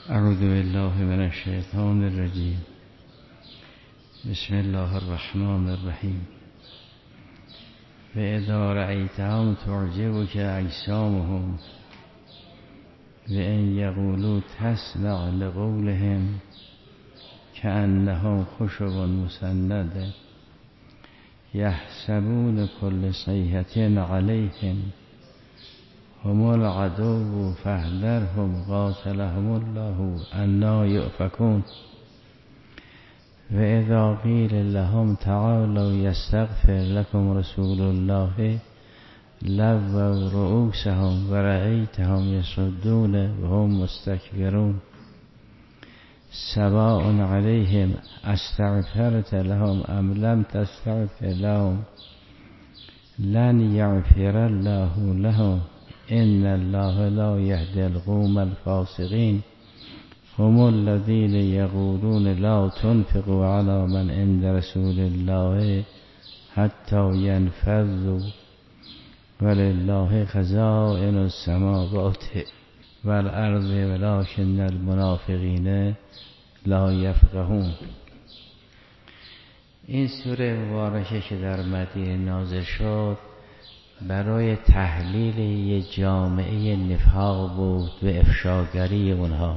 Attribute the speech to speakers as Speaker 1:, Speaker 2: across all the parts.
Speaker 1: اعوذ بالله من الشیطان الرجیم. بسم الله الرحمن الرحیم. فاذا رأیتهم تعجبک اجسامهم وان یقولوا تسمع لقولهم كأنهم خشب مسنده یحسبون كل صیحة علیهم هم العدو فاحذرهم قاتلهم الله أنى يؤفكون. وإذا قيل لهم تعالوا يستغفر لكم رسول الله لووا رؤوسهم ورأيتهم يصدون وهم مستكبرون. سواء عليهم استغفرت لهم أم لم تستغفر لهم لن يغفر الله لهم إن الله لا يهدي القوم الفاسقين. هم الذين يقولون لا تنفقوا على من عند رسول الله حتى ينفذوا ولله خزائن السماوات والأرض ولكن المنافقين لا يفقهون. این سوره مبارکه که در مدینه نازل شد برای تحلیل یه جامعه نفاق بود و افشاگری اونها.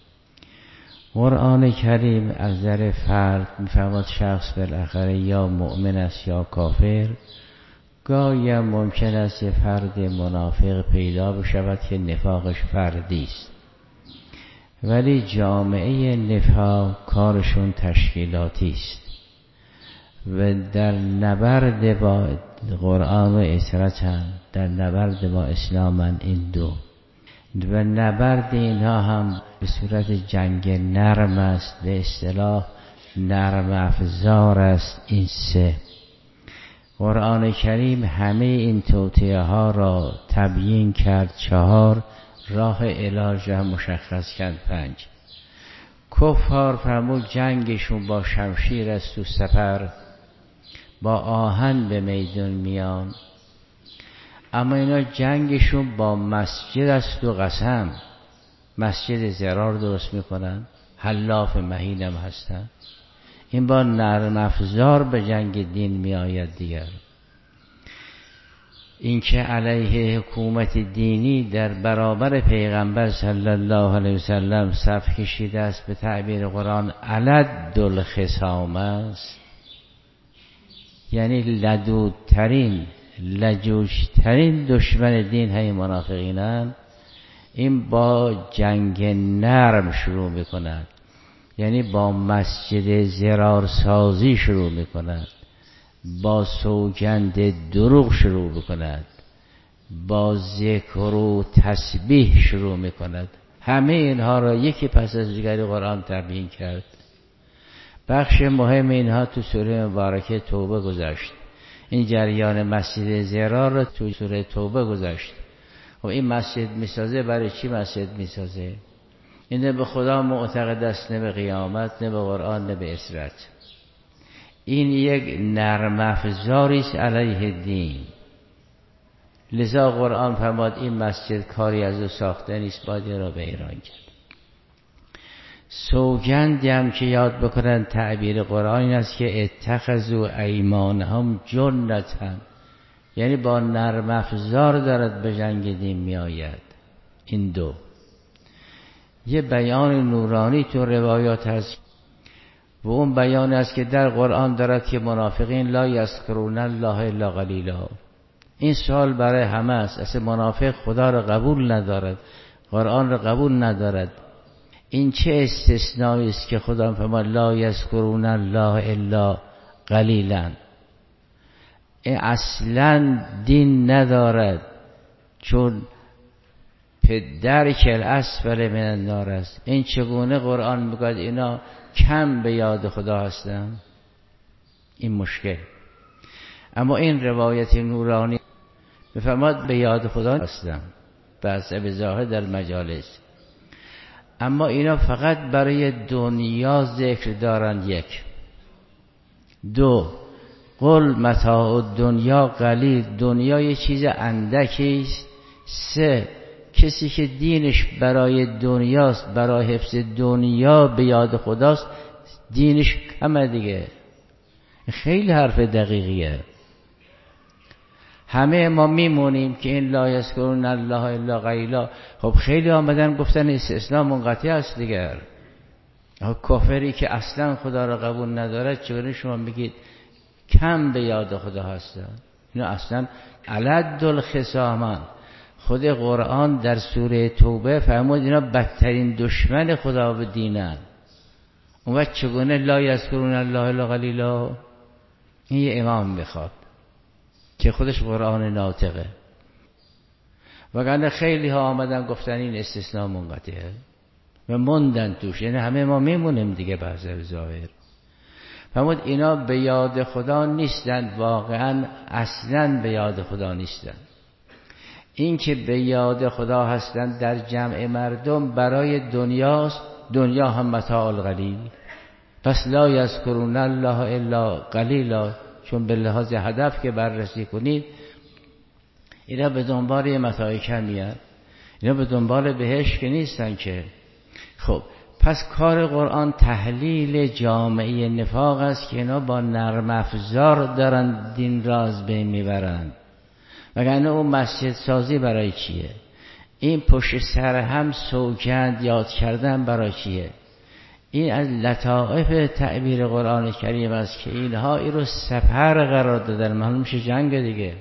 Speaker 1: قرآن کریم از نظر فرد میفرماد شخص بالاخره یا مؤمن است یا کافر. گاهی هم ممکن است یه فرد منافق پیدا بشود که نفاقش فردی است، ولی جامعه نفاق کارشون تشکیلاتی است و در نبرد با قرآن و اسرتن، در نبرد با اسلامن این دو، و نبرد اینها هم به صورت جنگ نرم است، به اصطلاح نرم افزار است. این سه قرآن کریم همه این توطئه ها را تبیین کرد. 4 راه علاج را مشخص کرد. 5 کفار فرمود جنگشون با شمشیر است و سپر، با آهن به میدان میان، اما اینا جنگشون با مسجد است و قسم. مسجد زرار درست میکنن، حلاف مهین هم هستن. این با نرم افزار به جنگ دین میآید. دیگر اینکه علیه حکومت دینی در برابر پیغمبر صلی الله علیه وسلم صف کشیده است، به تعبیر قرآن علد الخصام است، یعنی لدودترین لجوجترین دشمن دین های منافقینن. این با جنگ نرم شروع میکند، یعنی با مسجد زرارسازی شروع میکند، با سوگند دروغ شروع میکند، با ذکر و تسبیح شروع میکند. همه اینها را یکی پس از دیگری قرآن تبیین کرد. بخش مهم اینها تو سوره مبارکه توبه گذشت. این جریان مسجد زرار را تو سوره توبه گذشت. و این مسجد میسازه برای چی مسجد میسازه؟ این نه به خدا معتقد است، نه به قیامت، نه به قرآن، نه به اسرت. این یک نرم افزاری است علیه دین. لذا قرآن فرماد این مسجد کاری از او ساخته نیست، باید را به ایران کرد. سوگندی هم که یاد بکنن تعبیر قرآن این است که اتخذوا ایمانهم جنة، یعنی با نرم افزار دارد به جنگ دین می آید. این دو یه بیان نورانی تو روایات هست و اون بیان است که در قرآن دارد که منافقین لا یذکرون الله الا قلیلا. این سوال برای همه است. اصلا منافق خدا را قبول ندارد، قرآن را قبول ندارد. این چه استثنایی است که خدا فرمود لا یذکرون الله الا قلیلا؟ این اصلا دین ندارد، چون درک الاسفل من النار است. این چگونه قرآن میگه اینا کم به یاد خدا هستن؟ این مشکل. اما این روایت نورانی میفرماد به یاد خدا هستن، بس به ظاهر در مجالس، اما اینا فقط برای دنیا ذکر دارند. 1 2 قل متاع الدنیا قلیل، دنیا یه چیز اندکی است. 3 کسی که دینش برای دنیاست، برای حفظ دنیا به یاد خداست، دینش کمه دیگه. خیلی حرف دقیقیه. همه ما میمونیم که این لا یذکرون الله الا قلیلا. خب خیلی آمدن گفتن اسلام منقطع است دیگر. کافری که اصلا خدا را قبول نداره چگونه شما میگید کم به یاد خدا هستن؟ اینا اصلا علد الخصامان. خود قرآن در سوره توبه فرمود اینا بدترین دشمن خدا و دینن. اون وقت چگونه لا یذکرون الله الا قلیلا؟ این یه امام میخواد که خودش قرآن ناطقه. وگرنه خیلی ها آمدن گفتن این استثناء منقطعه و موندن توش. یعنی همه ما میمونیم دیگه بحث ظاهر. فرمود اینا به یاد خدا نیستند، واقعا اصلا به یاد خدا نیستند. این که به یاد خدا هستند در جمع مردم برای دنیاست، دنیا هم متاع القلیل. پس لا یذکرون الله الا قلیلا، چون به لحاظ هدف که بررسی کنید اینا به دنبال یه متاع کمی هستند، اینا به دنبال بهشت که نیستن که. خب پس کار قرآن تحلیل جامعه نفاق است که اینا با نرم افزار دارن دین را از بین میبرند. وگرنه اون مسجد سازی برای چیه؟ این پشت سر هم سوگند یاد کردن برای چیه؟ این از لطائف تعبیر قرآن کریم است که اینها این رو سپر قرار دادن. معلوم میشه جنگ دیگه،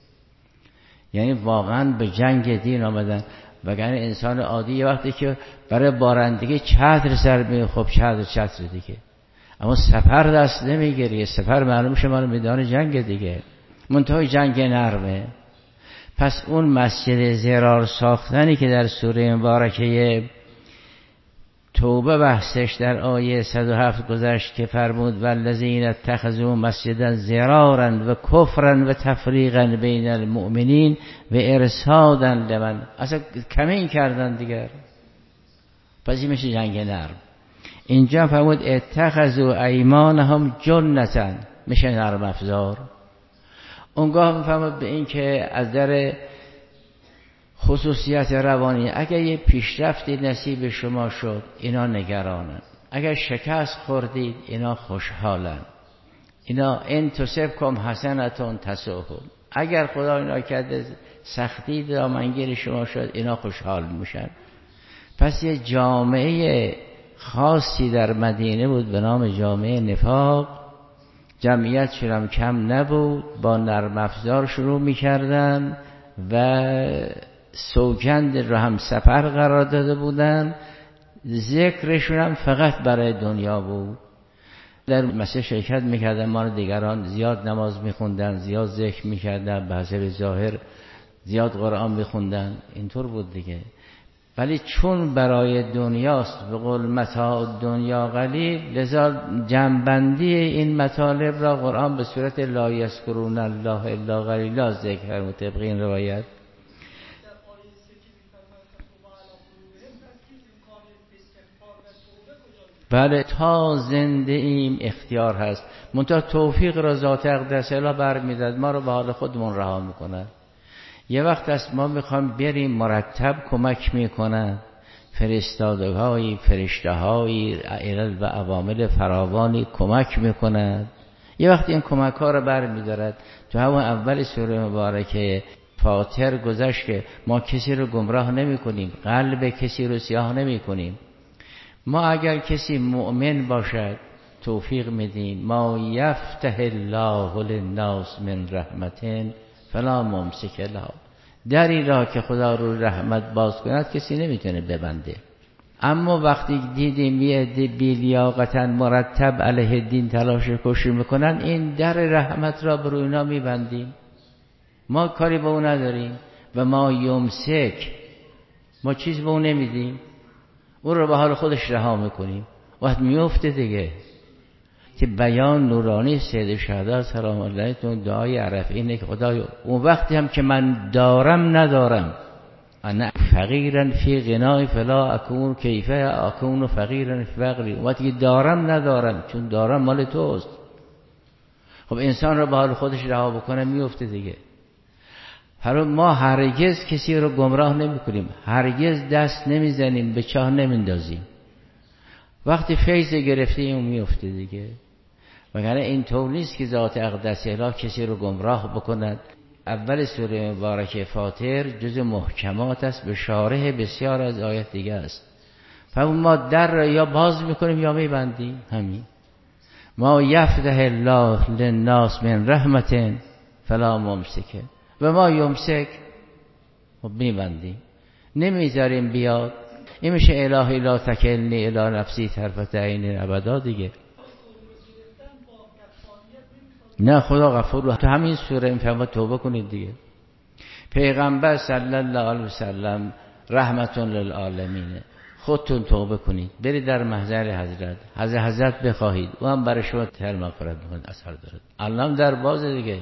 Speaker 1: یعنی واقعا به جنگ دین آمدن. وگرنه انسان عادی یه وقتی که برای بارندگی چتر سر میگه، خب چتر دیگه، اما سپر دست نمیگیره. سپر معلوم میشه مال میدان جنگ دیگه، منتهای جنگ نرمه. پس اون مسجد زرار ساختنی که در سوره مبارکه توبه بحثش در آیه 107 گذشت که فرمود والذین اتخذوا مسجدا ضرارا و کفرا و تفریقا بین المؤمنین و ارصادا لمن، اصلا کمین کردن دیگر. پس این میشه جنگ نرم. اینجا فرمود اتخذوا ایمانهم جنتا، میشه نرم افزار. اونگاه فرمود به این که از در خصوصیت روانی اگر یه پیشرفتی نصیب شما شد اینا نگرانن، اگر شکست خوردید اینا خوشحالن. اینا ان تصبکم حسنة تسؤهم، اگر خدا اینا کرده سختی دامنگیر شما شد اینا خوشحال میشن. پس یه جامعه خاصی در مدینه بود به نام جامعه نفاق. جمعیت شرم کم نبود، با نرم افزار شروع میکردن و سوگند رو هم سپر قرار داده بودن. ذکرشون هم فقط برای دنیا بود. در مسجد شرکت میکردن، ما دیگران زیاد نماز میخوندن، زیاد ذکر میکردن، به حسب ظاهر زیاد قرآن میخوندن، اینطور بود دیگه. ولی چون برای دنیاست، به قول متاع دنیا قلیل، لذا جنبندی این مطالب را قرآن به صورت لا یذکرون الله الا قلیلا ذکر و طبق این روایت. بله تا زنده ایم اختیار هست، منتها توفیق را ذات اقدس اله برمی‌دارد، ما رو به حال خودمون رها میکنه. یه وقت است ما میخوایم بریم مرتب کمک میکنن، فرستادگاهی فرشته‌هایی علل و عوامل فراوانی کمک میکنن. یه وقت این کمک ها رو برمی‌دارد. تو همون اول سوره مبارکه فاطر گذشت که ما کسی رو گمراه نمی کنیم، قلب کسی رو سیاه نمی کنیم. ما اگر کسی مؤمن باشد توفیق میدیم. ما یفتح الله للناس من رحمت فلا ممسک لها، دری را که خدا رو رحمت باز کند کسی نمیتونه ببنده. اما وقتی دیدیم یه عده بی‌لیاقتاً مرتب علیه دین تلاش کشی میکنن، این در رحمت را بر اینا میبندیم. ما کاری به اون نداریم و ما یمسک، ما چیز به اون نمیدیم، اون رو به حال خودش رها میکنیم. وقت میفته دیگه که بیان نورانی سید شهدا سلام الله علیه دعای عرفه اینه که خدایا اون وقتی هم که من دارم ندارم، انا فقیرا فی غنای فلا اکون کیفه اکون فقیرا فی فقری، وقتی که دارم ندارم، چون دارم مال توست. خب انسان رو به حال خودش رها بکنه میفته دیگه. ما هرگز کسی رو گمراه نمی کنیم، هرگز دست نمیزنیم، به چاه نمیندازیم. وقتی فیض گرفته اون میفته دیگه. وگرنه این طور نیست که ذات اقدس اله کسی رو گمراه بکند. اول سوره مبارکه فاطر جز محکمات است، به شارح بسیار از آیات دیگه است. ما در را یا باز میکنیم یا میبندیم. همین ما یفتح الله للناس من رحمت فلا ممسکه و ما یمسک میبندیم، نمیذاریم بیاد. این میشه الهی لا تکلنی الی نفسی طرفت عین ابدا دیگه. نه خدا غفور. تو همین سوره میفرماد توبه کنید دیگه. پیغمبر صلی الله علیه و سلم رحمت للعالمین، خودتون توبه کنید، برید در محضر حضرت بخواهید، او هم برای شما تر مغفرت میکنه، اثر داره. الان در باز دیگه.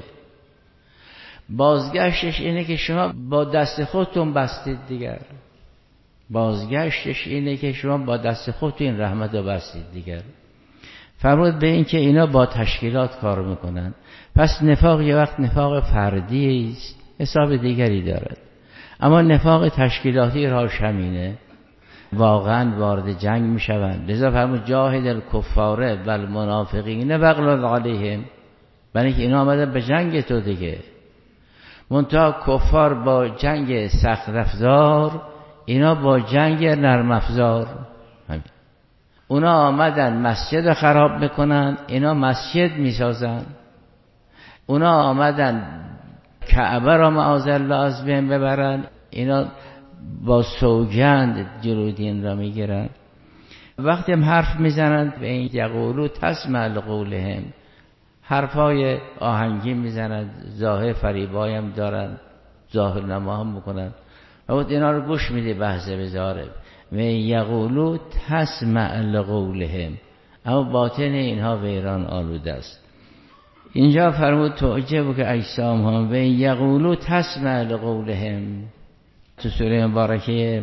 Speaker 1: بازگشتش اینه که شما با دست خودتون بستید دیگر. بازگشتش اینه که شما با دست خودتون این رحمت رو بستید دیگر. فرمود به این که اینا با تشکیلات کار میکنن. پس نفاق یه وقت نفاق فردی است، حساب دیگری دارد. اما نفاق تشکیلاتی راش همینه، واقعا وارد جنگ میشوند. لذا فرمود جاهد الکفار و المنافقین واغلظ علیهم، برای که اینا آمدن به جنگ تو دیگه. منتها کفار با جنگ سخت افزار، اینا با جنگ نرم افزار. اونا آمدن مسجد خراب میکنن، اینا مسجد میسازن. اونا آمدن کعبه را معاذالله از بین ببرن، اینا با سوگند جلوی دین را میگیرن. وقتی هم حرف میزنن به این یقولو تسمع لقولهم، حرفای آهنگی میزنن، ظاهر فریبای هم دارن، ظاهر نما هم میکنن. و اینا رو گوش میده بحث بزاره و یقولو تسمع لقولهم، اما باطن اینها ویران آلوده است. اینجا فرمود تعجب که اجسام هم و یقولو تسمع لقولهم. تو سوره مبارکه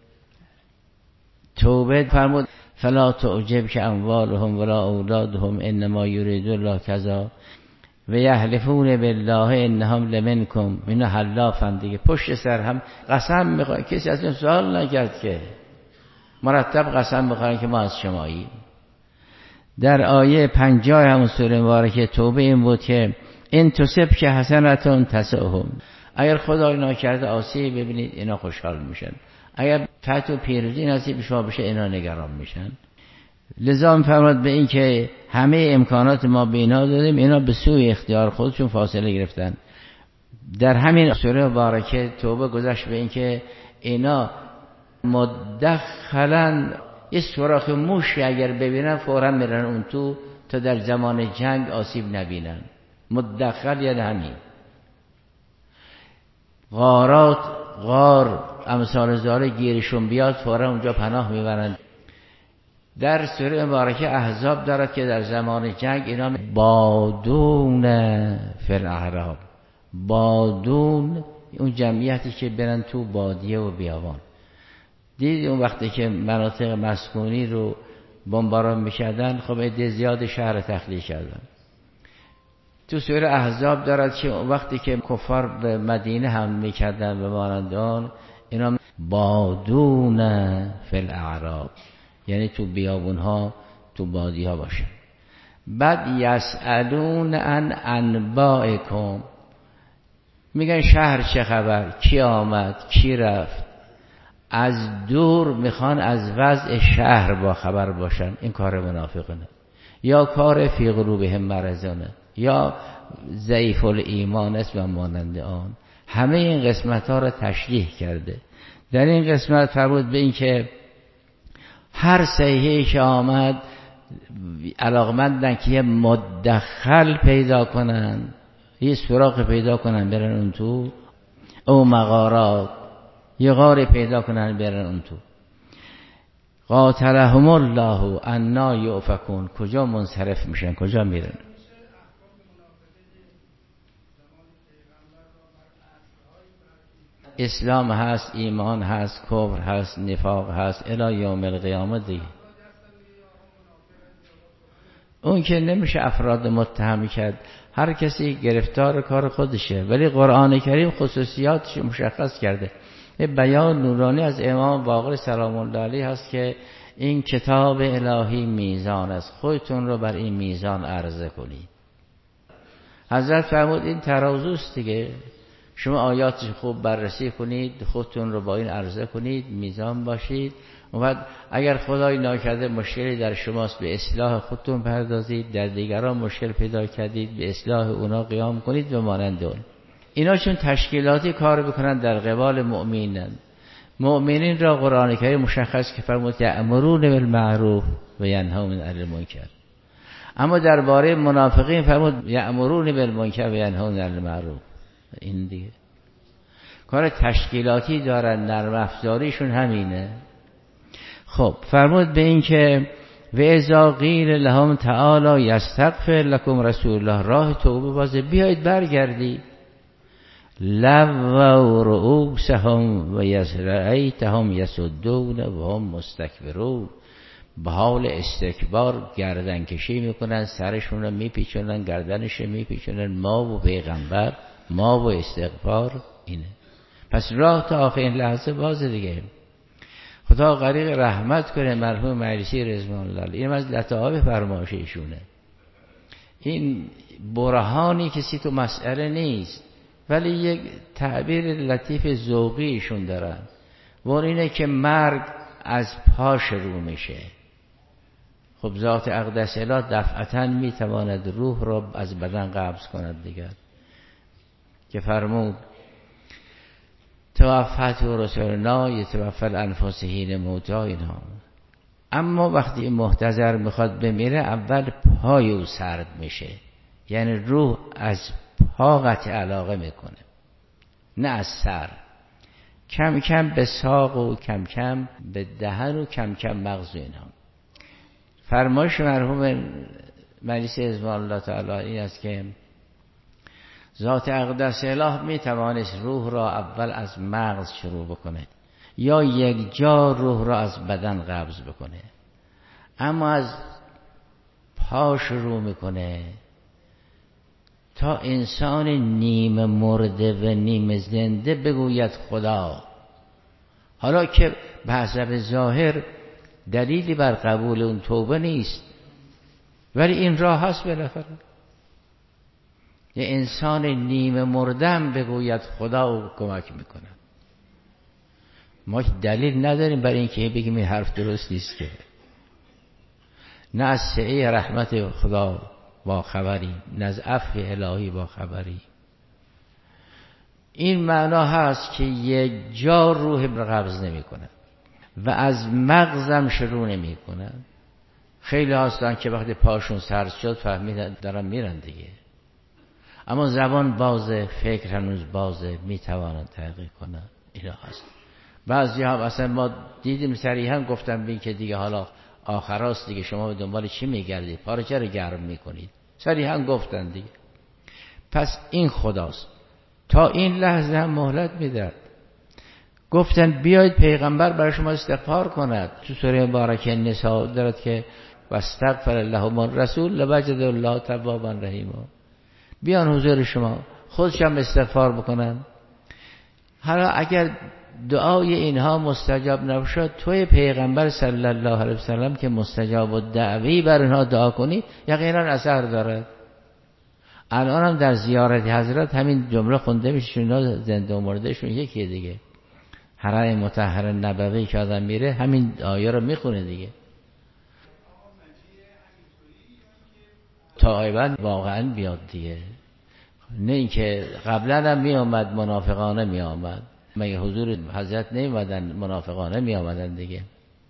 Speaker 1: توبه فرمود فلا تعجب که اموالهم ولا اولادهم انما یرید الله کذا و یحلفون بالله انهم لمنکم. اینا حلافن دیگه، پشت سر هم قسم میخواد. کسی از این سوال نکرد که مرتب قسم میخواد که ما از شماییم. در آیه 50 همون سوره مبارکه توبه این بود که ان تصب که حسنتون تسؤهم، اگر خدای ناکرده آسیب ببینید اینا خوشحال میشن، اگر فتح و پیروزی نصیب شما بشه اینا نگران میشن. لذا فرمود به این که همه امکانات ما به اینا دادیم، اینا به سوی اختیار خودشون فاصله گرفتن. در همین سوره مبارکه توبه گذشت به این که اینا مدخلا یه سوراخ موشی اگر ببینن فوراً میرن اون تو تا در زمان جنگ آسیب نبینن. مدخل یعنی همین غارات، غار امثال زاره گیرشون بیاد فوراً اونجا پناه میبرن. در سوره مبارکه احزاب دارد که در زمان جنگ اینا بادون فی الاعراب، بادون اون جمعیتی که برن تو بادیه و بیابان. دید اون وقتی که مناطق مسکونی رو بمباران میشدن، خب عده زیاد شهر تخلیه کردن. تو سوره احزاب دارد که وقتی که کفار به مدینه هم میکردن به مانندان، اینا بادون فی الاعراب، یعنی تو بیابون ها تو بادی ها باشن. بعد یسألون عن انبائکم، میگن شهر چه خبر، کی آمد کی رفت. از دور میخوان از وضع شهر با خبر باشن. این کار منافقانه، یا کار فی قلوبهم مرضونه، یا ضعیف الایمان است و مانند آن. همه این قسمت ها را تشریح کرده. در این قسمت فرمود به این که هر صیحه‌ای که آمد علاقمندن که یه مدخل پیدا کنن، یه سوراخ پیدا کنن برن اون تو، او مغارات، یه غاری پیدا کنن برن اون تو. قاتلهم الله انا یؤفکون، کجا منصرف میشن، کجا میرن. اسلام هست، ایمان هست، کفر هست، نفاق هست، الی یوم القیامه دیگه. اون که نمیشه افراد متهم کرد، هر کسی گرفتار کار خودشه، ولی قرآن کریم خصوصیاتش مشخص کرده. یه بیان نورانی از امام باقر سلام الله علیه هست که این کتاب الهی میزان است، خودتون رو بر این میزان عرضه کنید. حضرت فرمود این ترازوست دیگه، شما آیاتش خوب بررسی کنید، خودتون رو با این عرضه کنید، میزان باشید. و بعد اگر خدای ناکرده مشکلی در شماست به اصلاح خودتون پردازید، در دیگران مشکل پیدا کردید به اصلاح اونا قیام کنید و مانند اون. اینا چون تشکیلاتی کار بکنن در قبال مؤمنین، مؤمنین را قرآن کریم مشخص که فرمود یأمرون بالمعروف و ینهون عن المنکر. اما درباره منافقین فرمود یأمرون بالمنکر و ینهون عن المعروف. این دیگه کار تشکیلاتی دارن، نرم افزاریشون همینه. خب فرمود به این که و اذا قیل لهم تعالی یستغفر لکم رسول الله، راه توبه بازه، بیایید برگردید. لو رؤوسهم و یسرعیتهم یسدون و هم مستکبرون، به حال استکبار گردن کشی میکنن، سرشون رو میپیچونن، گردنش میپیچونن، ما و پیغمبر، ما و استغفار. اینه پس راه تا آخرین لحظه بازه دیگه. خدا غریق رحمت کنه مرحوم مجلسی رضوان الله، این از لطائف فرمایش ایشونه. این برهانی کسی تو مسئله نیست، ولی یک تعبیر لطیف ذوقی ایشون دارن، و اینه که مرگ از پا شروع میشه. خب ذات اقدس اله دفعتاً میتواند روح را از بدن قبض کند دیگر، که فرمود توفت و رسولنا یتوفى الانفس حین موتها. اینها اما وقتی محتضر میخواد بمیره اول پای او سرد میشه، یعنی روح از پا قطع علاقه میکنه، نه از سر. کم کم به ساق و کم کم به دهن و کم کم مغز و اینها. فرمایش مرحوم مجلسی رضوان الله تعالی این است که ذات اقدس اله می توانست روح را اول از مغز شروع بکنه یا یک جا روح را از بدن قبض بکنه، اما از پا شروع میکنه تا انسان نیمه مرده و نیمه زنده بگوید خدا. حالا که به حسب ظاهر دلیلی بر قبول اون توبه نیست، ولی این راه هست بالاخره. یه انسان نیمه مردم بگوید خدا او کمک میکنه. ما دلیل نداریم برای اینکه بگیم این حرف درست نیست، که نه از سعه رحمت خدا با خبری، نه از عفو الهی با خبری. این معنا هست که یک جا روح قبض نمی کنه و از مغزم شروع نمی کنه. خیلی هستن که وقتی پاشون سرد شد فهمیدن دارن میرن دیگه، اما زبان بازه، فکر هنوز بازه، میتوانن تحقیق کنن. اینا هست. بعضی هم اصلا ما دیدیم صریحا گفتن بین که دیگه حالا آخراست دیگه، شما به دنبال چی میگردید، پا رو چرا گرم میکنید، صریحا گفتن دیگه. پس این خداست. تا این لحظه هم مهلت میداد. گفتن بیایید پیغمبر برای شما استغفار کند. تو سوره مبارکه نساء دارد که واستغفر لهم الرسول لوجد الله توابا رحیما. بیان حضور شما خودش هم استغفار بکنن. حالا اگر دعای اینها مستجاب نشد، توی پیغمبر صلی الله علیه وسلم که مستجاب الدعوی بر اینها دعا کنی یقینا اثر دارد. الان هم در زیارت حضرت همین جمله خونده میشه، اینا زنده و مردهشون یکیه دیگه. حرم مطهر نبوی که آدم میره همین آیه رو میخونه دیگه. تائبا واقعا بیاد دیگه، نه اینکه قبلا هم می آمد منافقانه می آمد، مگه حضور حضرت نیومدن منافقانه می آمدن دیگه.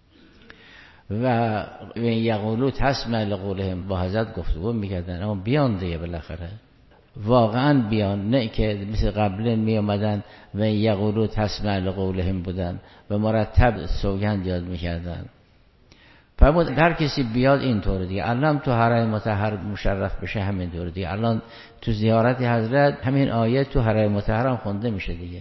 Speaker 1: و یقولو تسمع لقولهم، با حضرت گفتگو میکردن، اما بیان دیگه بالاخره واقعا بیان، نه که مثل قبلا می آمدن و یقولو تسمع لقولهم بودن و مرتب سوگند یاد میکردن. فرمود هر کسی بیاد اینطور دیگه. الان تو حرم مطهر مشرف بشه همین طور دیگه. الان تو زیارت حضرت همین آیه تو حرم مطهر هم خونده میشه دیگه.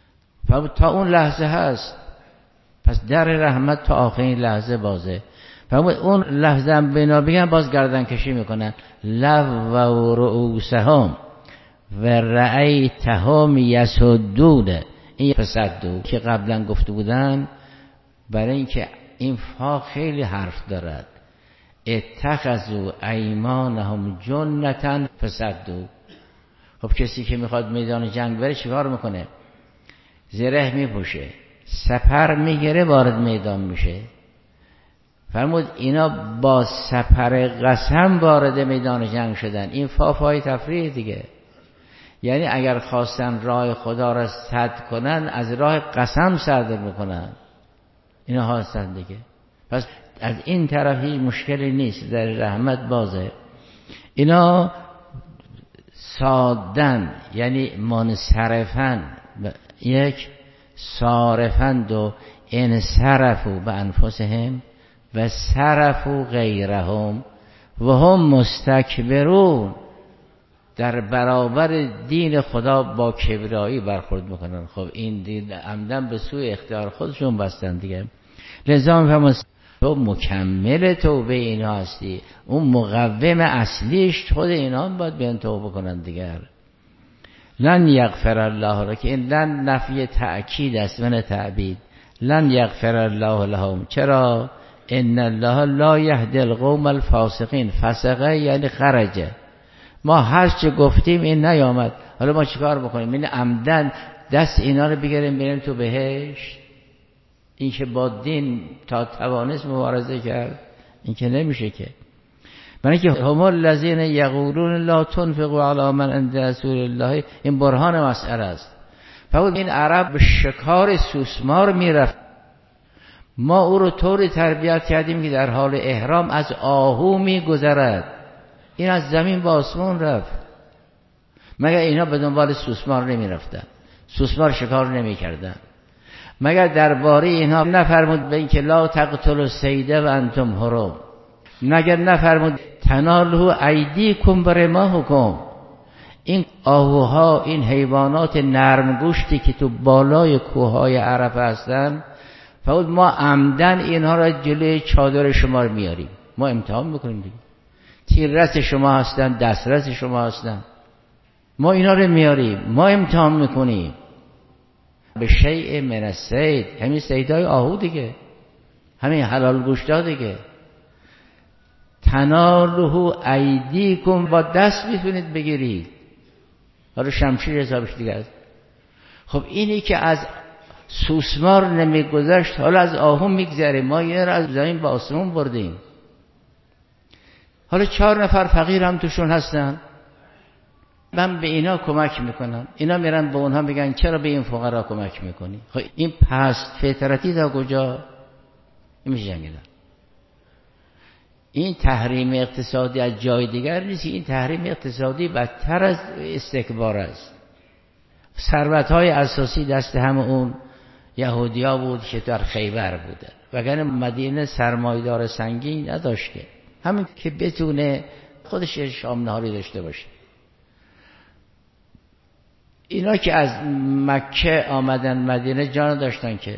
Speaker 1: فرمود تا اون لحظه هست، پس در رحمت تا آخرین لحظه بازه. فرمود اون لفظا بنا بگن باز گردن کشی میکنن. لو و رؤوسهم و رأیتهم یسدون. این فسدو که قبلا گفته بودن، برای اینکه این فا خیلی حرف دارد. اتخذوا ایمانهم جنة فسدوا. خب کسی که میخواد میدان جنگ بره چیکار میکنه؟ زره میپوشه، سپر میگیره، وارد میدان میشه. فرمود اینا با سپر قسم وارد میدان جنگ شدن. این فای تفریح دیگه. یعنی اگر خواستن راه خدا را سد کنن، از راه قسم سد میکنن. اینا هستن دیگه. پس از این طرف هیچ مشکلی نیست، در رحمت بازه. اینا سادن یعنی منصرفن، یک صارفند و انصرفوا به انفسهم و صرفوا غیرهم و هم مستکبرون. در برابر دین خدا با کبرایی برخورد میکنن. خب این دین عمدن به سوی اختیار خودشون بستن دیگه. لذا میفهمون تو مکمل توبه اینا هستی، اون مقوم اصلیش خود اینا هم باید بیان توبه کنن دیگر. لن یغفر الله را، که این لن نفی تأکید است و نه تعبید. لن یغفر الله لهم. چرا؟ ان الله لا یهدی القوم الفاسقین. فسقه یعنی خرجه. ما هر چه گفتیم این نیامد، حالا ما چیکار بکنیم؟ این عمدن دست اینا رو بگیریم بریم تو بهشت؟ این که با دین تا توانست مبارزه کرد، این که نمیشه که. برای که هم الذین یقولون لا تنفقوا علی من عند رسول الله، این برهان مسئله است. فقط این عرب به شکار سوسمار میرفت، ما او رو طوری تربیت کردیم که در حال احرام از آهو میگذرد. این از زمین به آسمون رفت. مگر اینا به دنبال سوسمار نمی رفتن؟ سوسمار شکار نمی کردن؟ مگر درباره اینها نفرمود به این که لا تقتلوا الصید و انتم حرم؟ مگر نفرمود تنالوا ایدیکم برماحکم؟ این آهوها، این حیوانات نرم گوشتی که تو بالای کوههای عرفه هستن، فقط ما عمدن اینها را جلوی چادر شما میاریم، ما امتحان میکنیم دیگه. تیررس شما هستن، دسترس شما هستن، ما اینا رو میاریم، ما امتحان میکنیم. به شیء من الصید، همین صیدای آهو دیگه، همین حلال گوشتا دیگه. تنالوا ایدیکم، با دست میتونید بگیرید، حالا شمشیر حسابش دیگه است. خب اینی که از سوسمار نمیگذشت، حالا از آهو میگذره. ما یه را از زمین به آسمون بردیم. حالا 4 نفر فقیر هم توشون هستن، من به اینا کمک میکنم، اینا میرن به اونها میگن چرا به این فقرا کمک میکنی؟ خب این پست فطرتی تا کجا؟ این میشه جنگیدن. این تحریم اقتصادی از جای دیگر نیست، این تحریم اقتصادی بدتر از استکبار است. ثروت‌های اساسی دست هم اون یهودیا بود که در خیبر بودن، وگرنه مدینه سرمایه‌دار سنگین نداشته، همین که بتونه خودش شام نهاری داشته باشه. اینا که از مکه آمدن مدینه جان داشتن که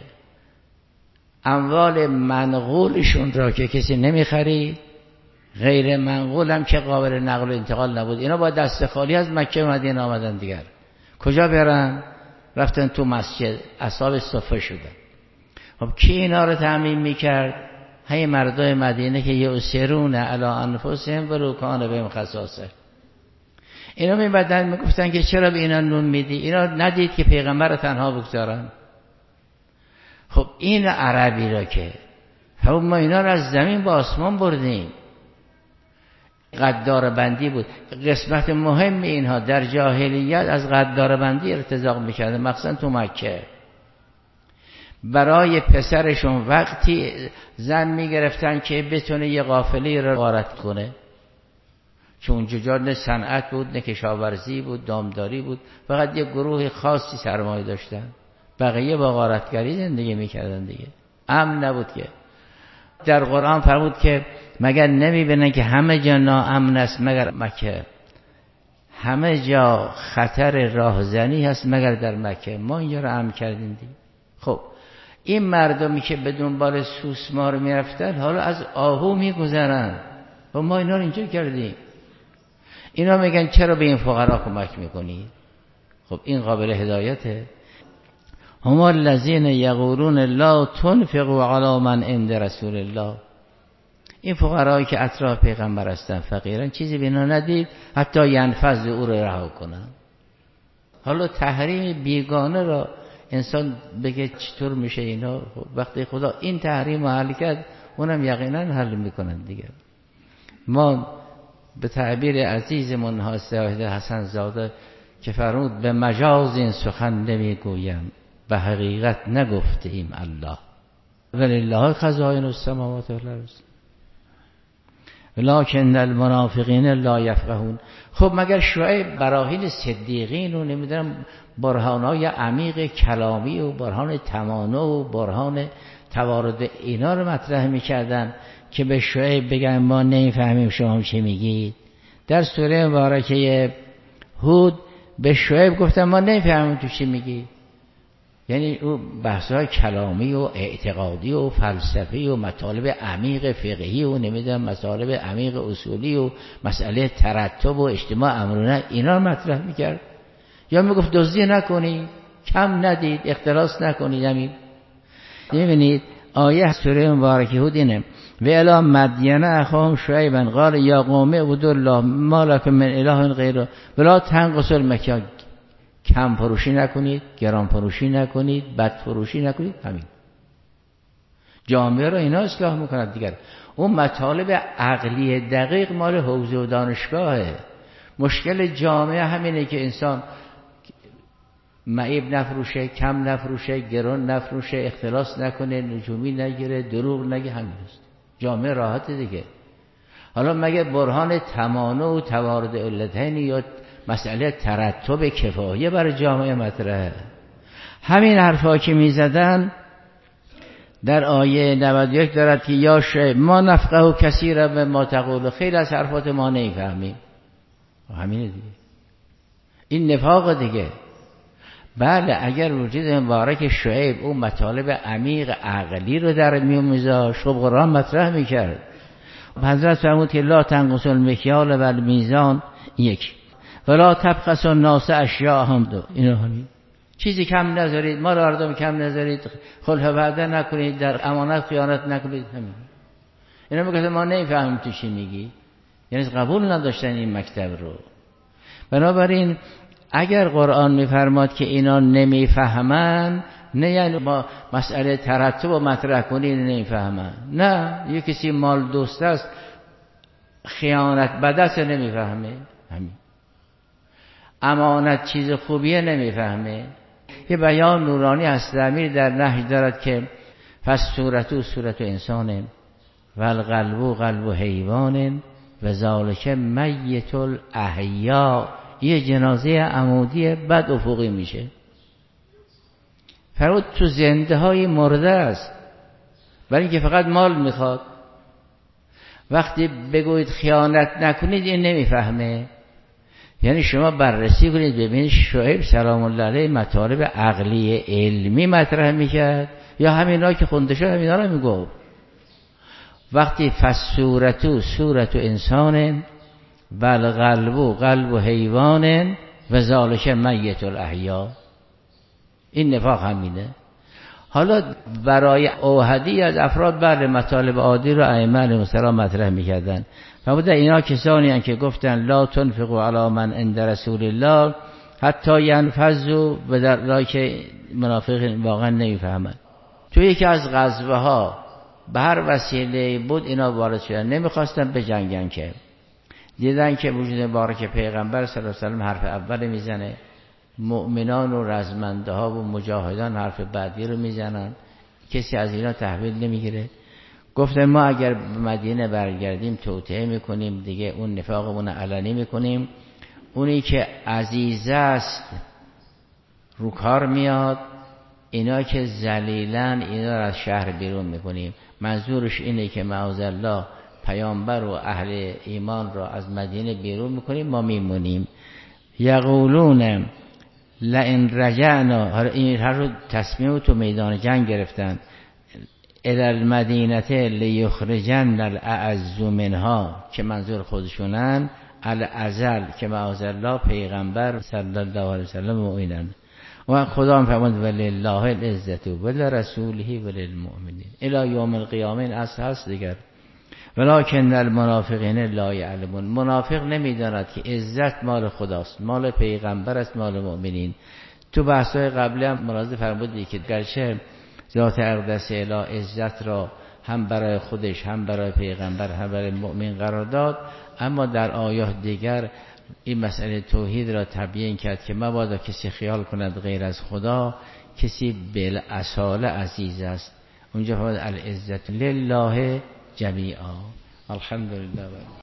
Speaker 1: اموال منقولشون را که کسی نمیخرید، غیر منقول هم که قابل نقل و انتقال نبود، اینا با دست خالی از مکه مدینه آمدن دیگر. کجا برن؟ رفتن تو مسجد، اصحاب صفه شدن. خب کی اینا رو تامین میکرد؟ همین مردای مدینه که یؤثرون علی انفسهم ولو کان بهم خصاصه. اینا میبدن میگفتن که چرا به اینا نون میدی؟ اینا ندید که پیغمبر رو تنها بگذارن؟ خب این عربی را که ما اینا رو از زمین به آسمان بردیم. غدار بندی بود. قسمت مهم اینها در جاهلیت از غدار بندی ارتزاق میکردن، مخصوصا تو مکه. برای پسرشون وقتی زن میگرفتن که بتونه یه قافله رو غارت کنه، چون اونجا نه صنعت بود، نه کشاورزی بود، دامداری بود، فقط یه گروه خاصی سرمایه داشتن، بقیه با غارتگری زندگی میکردن دیگه، امن نبود. که در قرآن فرمود که مگر نمیبینن که همه جا ناامن است مگر مکه؟ همه جا خطر راهزنی هست مگر در مکه؟ ما اینجا رو امن کردیم دیگه. خب این مردمی که به دنبال سوسمار میرفتن حالا از آهو میگذرن و ما اینا رو اینجا کردیم. اینا میگن چرا به این فقرا کمک میکنید؟ خب این قابل هدایته. هم الذین یقولون لا تنفقوا علی من عند رسول الله. این فقرایی که اطراف پیغمبر هستن فقیرن، چیزی به اینا ندید حتی ینفذ او رو رها کنن. حالا تحریم بیگانه را انسان بگه چطور میشه اینا؟ وقتی خدا این تحریم رو حل کرد اونم یقینا حل میکنن دیگه. ما به تعبیر عزیزمون حسین حسن زاده که فرمود به مجاز این سخن نمیگویم، به حقیقت نگفتیم الله ولله خزائن السماوات والارض ولکن المنافقین لا یفقهون. خب مگر شعیب براهین صدیقین و نمیدونم برهانهای عمیق کلامی و برهان تمانع و برهان توارد اینا رو مطرح میکردن که به شعیب بگن ما نمیفهمیم شما چی میگید؟ در سوره مبارکه هود به شعیب گفتن ما نمیفهمیم تو چی میگی. یعنی او بحث‌های کلامی و اعتقادی و فلسفی و مطالب عمیق فقهی و نمیدونم مطالب عمیق اصولی و مسئله ترتب و اجتماع امرونه اینا رو مطرح میکرد. یا میگفت دزدی نکنید، کم ندید، اختلاس نکنید. همین ببینید آیه سوره مبارکه هود اینه و الی مدین اخاهم شعیبا قال یا قوم اعبدوا الله ما لکم من اله غیره ولا تنقصوا المکیال. کم فروشی نکنید، گران فروشی نکنید، بد فروشی نکنید. همین جامعه رو اینا اصلاح میکند دیگر. اون مطالب عقلی دقیق مال حوزه و دانشگاهه. مشکل جامعه همینه که انسان معیب نفروشه، کم نفروشه، گران نفروشه، اختلاس نکنه، نجومی نگیره، دروغ نگه. همین است جامعه راحت دیگه. حالا مگه برهان تمانع و توارد علتین یا مسئله ترتب کفایه برای جامعه مطرحه؟ همین حرفا که میزدن در آیه 91 دارد که یا شعیب ما نفقه کثیرا مما تقول. خیلی از حرفات ما نمیفهمیم. همینه دیگه، این نفاق دیگه. بله اگر وجود مبارک شعیب اون مطالب عمیق عقلی رو در میون میذاشت خب قرآن مطرح میکرد. حضرت فرمود که لا تنقصوا المکیال و المیزان، یک ولا تبخسوا الناس اشیاءهم، دو. اینو همین چیزی کم نذارید، ما مردم کم نذارید، خلف وعده نکنید، در امانت خیانت نکنید. همین اینا میگه ما نمیفهمیم تو چی میگی، یعنی قبول نداشتن این مکتب رو. بنابراین اگر قرآن میفرماد که اینا نمیفهمن، نه یعنی ما مسئله ترتب و مطرح کنید نمیفهمن، نه یه کسی مال دوست است خیانت بد است نمیفهمه، همین امانت چیز خوبیه نمیفهمه. یه بیان نورانی هست امیر در نهج دارد که فالصورة صورت انسان و القلب قلب حیوان و ذالک میت الاحیا. یه جنازه عمودی بعد افقی میشه. فرمود تو زنده های مرده است، برای اینکه فقط مال میخواد. وقتی بگوید خیانت نکنید این نمیفهمه. یعنی شما بررسی کنید ببینید شعیب سلام الله علیه مطالب عقلی علمی مطرح میکرد یا همینا که خونده شد همینا رو میگفت. وقتی فالصورة صورت انسان و القلب قلب حیوان و ذالک میت الاحیا، این نفاق همینه. حالا برای اوحدی از افراد بر مطالب عادی رو ائمه علیهم السلام مطرح میکردن. فرموده اینا کسانی هستند که گفتن لا تنفقوا علی من عند رسول الله حتی ینفذوا، و در حالی که منافقین واقعا نمیفهمند. تو یکی از غزوه ها به هر وسیله بود اینا وارد شدن، نمیخواستن بجنگن که دیدن که وجود مبارک پیغمبر صلی الله علیه و سلم حرف اول میزنه، مؤمنان و رزمنده ها و مجاهدان حرف بعدی رو میزنن، کسی از اینا تحویل نمیگیره. گفتن ما اگر به مدینه برگردیم توطئه میکنیم دیگه، اون نفاقمون علنی میکنیم، اونی که عزیز است رو کار میاد، اینا که ذلیلن اینا رو از شهر بیرون میکنیم. منظورش اینه که معاذالله پیامبر و اهل ایمان را از مدینه بیرون میکنیم، ما میمونیم. یقولون لئن رجعنا، این هر رو تصمیم تو میدان جنگ گرفتن، الی المدینه لیخرجن الاعز منها، که منظور خودشونن، الازل که معاذ الله پیغمبر صلی الله علیه وسلم موینن. و خدا هم فرمود ولله العزت ولرسوله وللمؤمنین الی یوم القیامه. این اصل هست دیگر. ولکن المنافقین لا یعلمون، منافق نمیداند که عزت مال خداست، مال پیغمبر است، مال مؤمنین. تو بحث‌های قبلی هم ملاحظه فرمودید که گرچه ذات اقدس الی عزت را هم برای خودش، هم برای پیغمبر، هم برای مؤمن قرار داد، اما در آیات دیگر این مسئله توحید را تبیین کرد که مبادا کسی خیال کند غیر از خدا کسی بالاصاله عزیز است. اونجا فرمود العزت لله جمیعا. الحمدلله.